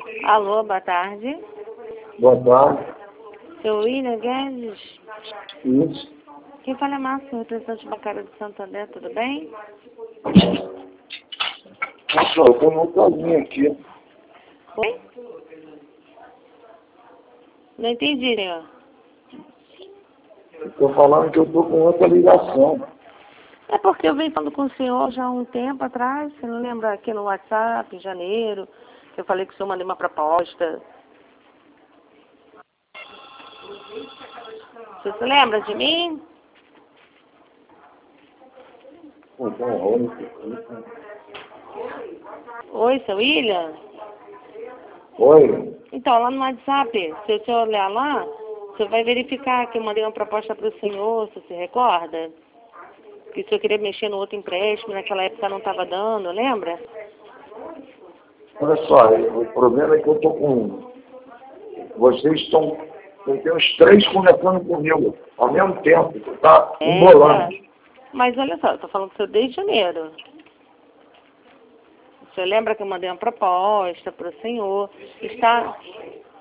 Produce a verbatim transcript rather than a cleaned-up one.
Alô, boa tarde. Boa tarde. Seu William Guedes? Isso. Quem fala é Márcio, representante bancário de Santander, tudo bem? Nossa, eu tenho um casinho aqui. Oi? Não entendi, senhor. Estou falando que eu estou com outra ligação. É porque eu venho falando com o senhor já há um tempo atrás, você não lembra aqui no WhatsApp, em janeiro, que eu falei que o senhor mandei uma proposta. Você se lembra de mim? Pô, tá ruim. Oi, seu William? Oi. Então, lá no WhatsApp, se o senhor olhar lá, você vai verificar que eu mandei uma proposta para o senhor, você se recorda? Que o senhor queria mexer no outro empréstimo, naquela época não estava dando, lembra? Olha só, o problema é que eu estou com... Vocês estão... Eu tenho os três conversando comigo ao mesmo tempo, tá É, embolando. mas olha só, eu estou falando com o senhor desde janeiro. O senhor lembra que eu mandei uma proposta para o senhor? Está...